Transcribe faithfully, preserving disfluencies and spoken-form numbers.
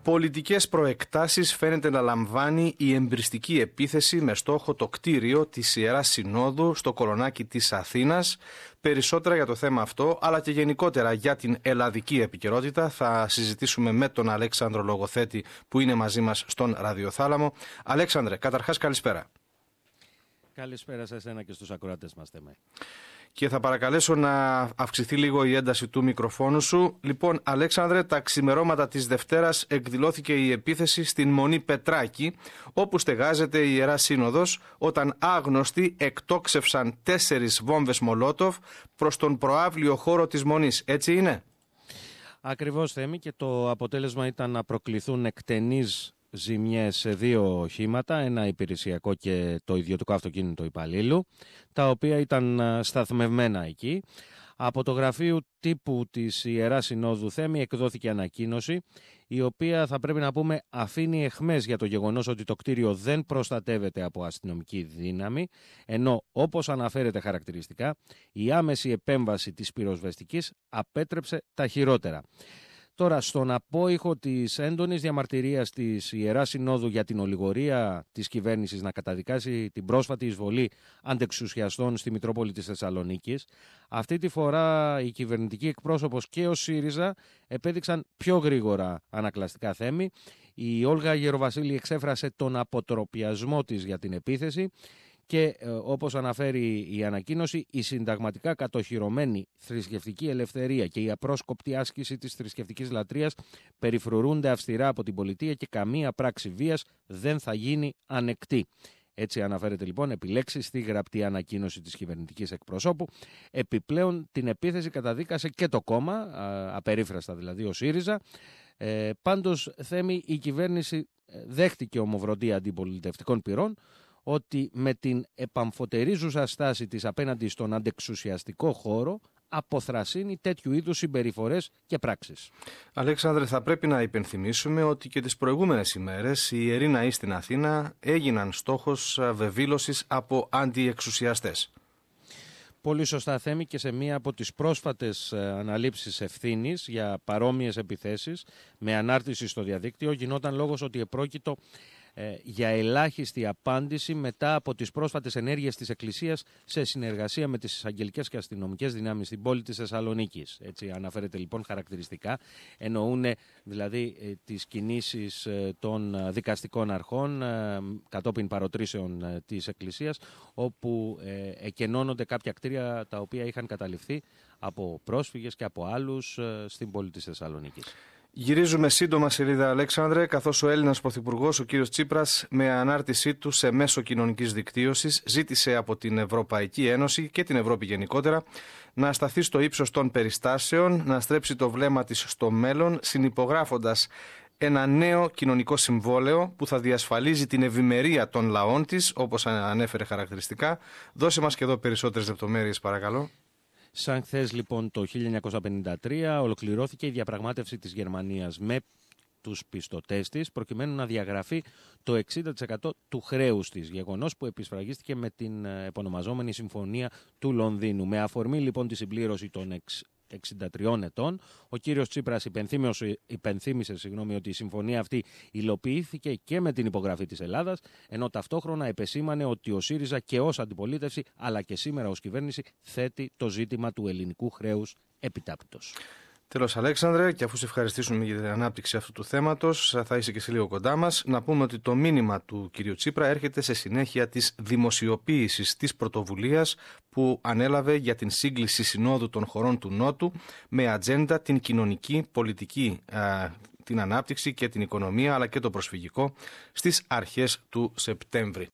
Πολιτικές προεκτάσεις φαίνεται να λαμβάνει η εμπριστική επίθεση με στόχο το κτίριο της Ιεράς Συνόδου στο Κολονάκι της Αθήνας. Περισσότερα για το θέμα αυτό, αλλά και γενικότερα για την ελλαδική επικαιρότητα, θα συζητήσουμε με τον Αλέξανδρο Λογοθέτη που είναι μαζί μας στον Ραδιοθάλαμο. Αλέξανδρε, καταρχάς καλησπέρα. Καλησπέρα σε εσένα και στους ακροατές μας, Τεμέ. Και θα παρακαλέσω να αυξηθεί λίγο η ένταση του μικροφόνου σου. Λοιπόν, Αλέξανδρε, τα ξημερώματα της Δευτέρας εκδηλώθηκε η επίθεση στην Μονή Πετράκη, όπου στεγάζεται η Ιερά Σύνοδος, όταν άγνωστοι εκτόξευσαν τέσσερις βόμβες Μολότοφ προς τον προαύλιο χώρο της Μονής. Έτσι είναι? Ακριβώς, Θέμη, και το αποτέλεσμα ήταν να προκληθούν εκτενείς ζημιές σε δύο οχήματα, ένα υπηρεσιακό και το ιδιωτικό αυτοκίνητο υπαλλήλου, τα οποία ήταν σταθμευμένα εκεί. Από το γραφείο τύπου της Ιεράς Συνόδου, Θέμη, εκδόθηκε ανακοίνωση, η οποία, θα πρέπει να πούμε, αφήνει αιχμές για το γεγονός ότι το κτίριο δεν προστατεύεται από αστυνομική δύναμη, ενώ, όπως αναφέρεται χαρακτηριστικά, η άμεση επέμβαση της πυροσβεστικής απέτρεψε τα χειρότερα. Τώρα, στον απόϊχο της έντονης διαμαρτυρίας της Ιεράς Συνόδου για την ολιγορία της κυβέρνησης να καταδικάσει την πρόσφατη εισβολή αντεξουσιαστών στη Μητρόπολη της Θεσσαλονίκης, αυτή τη φορά η κυβερνητική εκπρόσωπος και ο ΣΥΡΙΖΑ επέδειξαν πιο γρήγορα ανακλαστικά, Θέμη. Η Όλγα Γεροβασίλη εξέφρασε τον αποτροπιασμό της για την επίθεση. Και ε, όπως αναφέρει η ανακοίνωση, η συνταγματικά κατοχυρωμένη θρησκευτική ελευθερία και η απρόσκοπτη άσκηση της θρησκευτικής λατρείας περιφρουρούνται αυστηρά από την πολιτεία και καμία πράξη βίας δεν θα γίνει ανεκτή. Έτσι αναφέρεται λοιπόν επιλέξει στη γραπτή ανακοίνωση της κυβερνητικής εκπροσώπου. Επιπλέον την επίθεση καταδίκασε και το κόμμα, α, απερίφραστα δηλαδή ο ΣΥΡΙΖΑ. Ε, πάντως, Θέμη, η κυβέρνηση δέχτηκε ομοβροντία αντιπολιτευτικών πυρών ότι με την επαμφωτερίζουσα στάση της απέναντι στον αντεξουσιαστικό χώρο αποθρασύνει τέτοιου είδους συμπεριφορές και πράξεις. Αλέξανδρε, θα πρέπει να υπενθυμίσουμε ότι και τις προηγούμενες ημέρες οι ιεροί ναοί στην Αθήνα έγιναν στόχος βεβήλωσης από αντιεξουσιαστές. Πολύ σωστά, Θέμη, και σε μία από τις πρόσφατες αναλήψεις ευθύνης για παρόμοιες επιθέσεις με ανάρτηση στο διαδίκτυο γινόταν λόγος ότι επρόκειτο για ελάχιστη απάντηση μετά από τις πρόσφατες ενέργειες της Εκκλησίας σε συνεργασία με τις εισαγγελικές και αστυνομικές δυνάμεις στην πόλη της Θεσσαλονίκης. Έτσι αναφέρεται λοιπόν χαρακτηριστικά. Εννοούν δηλαδή τις κινήσεις των δικαστικών αρχών κατόπιν παροτρήσεων της Εκκλησίας, όπου εκενώνονται κάποια κτίρια τα οποία είχαν καταληφθεί από πρόσφυγες και από άλλους στην πόλη της Θεσσαλονίκης. Γυρίζουμε σύντομα σελίδα, Αλέξανδρε, καθώς ο Έλληνας Πρωθυπουργός, ο κύριος Τσίπρας, με ανάρτησή του σε μέσο κοινωνικής δικτύωσης, ζήτησε από την Ευρωπαϊκή Ένωση και την Ευρώπη γενικότερα να σταθεί στο ύψος των περιστάσεων, να στρέψει το βλέμμα της στο μέλλον, συνυπογράφοντας ένα νέο κοινωνικό συμβόλαιο που θα διασφαλίζει την ευημερία των λαών της, όπως ανέφερε χαρακτηριστικά. Δώσε μας και εδώ περισσότερες λεπτομέρειες, παρακαλώ. Σαν χθες λοιπόν το χίλια εννιακόσια πενήντα τρία ολοκληρώθηκε η διαπραγμάτευση της Γερμανίας με τους πιστωτές της προκειμένου να διαγραφεί το εξήντα τοις εκατό του χρέους της, γεγονός που επισφραγίστηκε με την επωνομαζόμενη Συμφωνία του Λονδίνου. Με αφορμή λοιπόν τη συμπλήρωση των εξήντα τριών ετών, ο κύριος Τσίπρας υπενθύμησε, υπενθύμησε συγγνώμη, ότι η συμφωνία αυτή υλοποιήθηκε και με την υπογραφή της Ελλάδας, ενώ ταυτόχρονα επεσήμανε ότι ο ΣΥΡΙΖΑ και ως αντιπολίτευση, αλλά και σήμερα ως κυβέρνηση, θέτει το ζήτημα του ελληνικού χρέους επιτάπητος. Τέλος, Αλέξανδρε, και αφού σε ευχαριστήσουμε για την ανάπτυξη αυτού του θέματος, θα είσαι και σε λίγο κοντά μας, να πούμε ότι το μήνυμα του κυρίου Τσίπρα έρχεται σε συνέχεια της δημοσιοποίησης της πρωτοβουλίας που ανέλαβε για την σύγκληση συνόδου των χωρών του Νότου με ατζέντα την κοινωνική, πολιτική, την ανάπτυξη και την οικονομία, αλλά και το προσφυγικό στις αρχές του Σεπτέμβρη.